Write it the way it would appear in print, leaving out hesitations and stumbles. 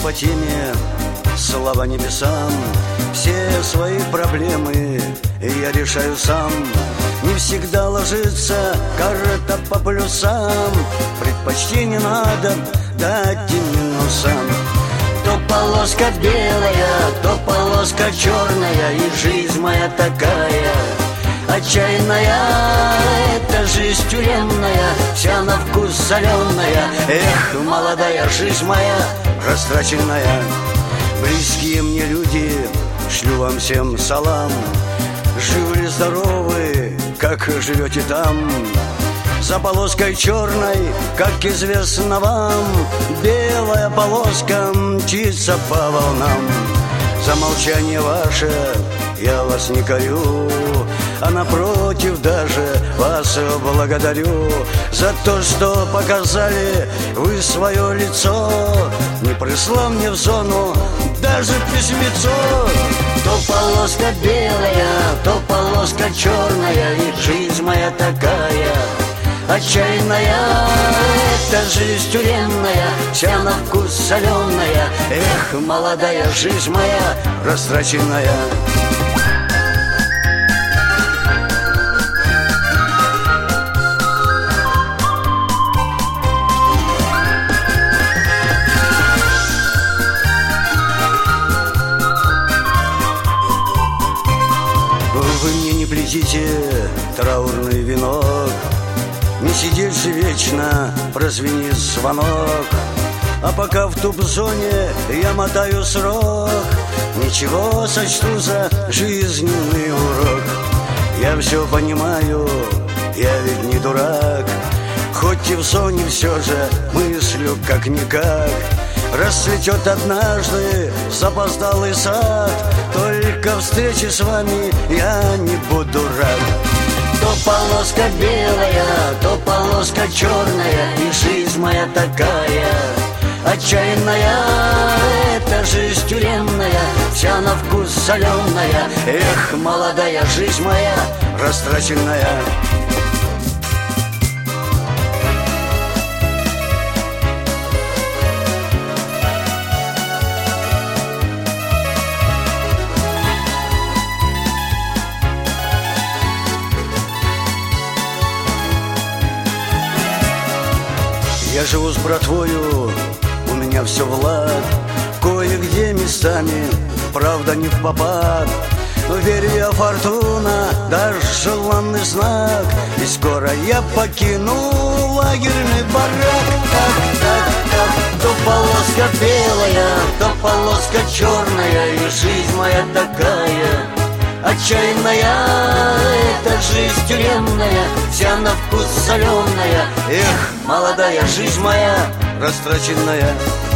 по теме, слава небесам. Все свои проблемы я решаю сам. Не всегда ложится карта по плюсам. Предпочтение надо дать и минусам. То полоска белая, то полоска черная, и жизнь моя такая отчаянная. Это жизнь тюремная, вся на вкус соленая. Эх, молодая жизнь моя растраченная. Близкие мне люди, шлю вам всем салам. Живы ли, здоровы, как живете там? За полоской черной, как известно вам, белая полоска мчится по волнам. За молчание ваше я вас не корю, а напротив даже вас благодарю. За то, что показали вы свое лицо, не прислал мне в зону даже письмецо. То полоска белая, то полоска черная, и жизнь моя такая отчаянная. Это жизнь тюремная, вся на вкус соленая. Эх, молодая жизнь моя растраченная. Вы мне не плетите траурный венок, не сидеть же вечно, прозвенит звонок. А пока в туб-зоне я мотаю срок, ничего сочту за жизненный урок. Я все понимаю, я ведь не дурак, хоть и в зоне все же мыслю как-никак. Расцветет однажды запоздалый сад, только встречи с вами я не буду рад. То полоска белая, то полоска черная, и жизнь моя такая отчаянная. Это жизнь тюремная, вся на вкус соленая. Эх, молодая жизнь моя растраченная. Я живу с братвою, у меня все в лад, кое-где местами, правда не впопад. Но верю я, фортуна даст желанный знак, и скоро я покину лагерный барак. Так, то полоска белая, то полоска черная, и жизнь моя такая отчаянная. Это жизнь тюремная, вся на вкус соленая. Эх, молодая жизнь моя растраченная.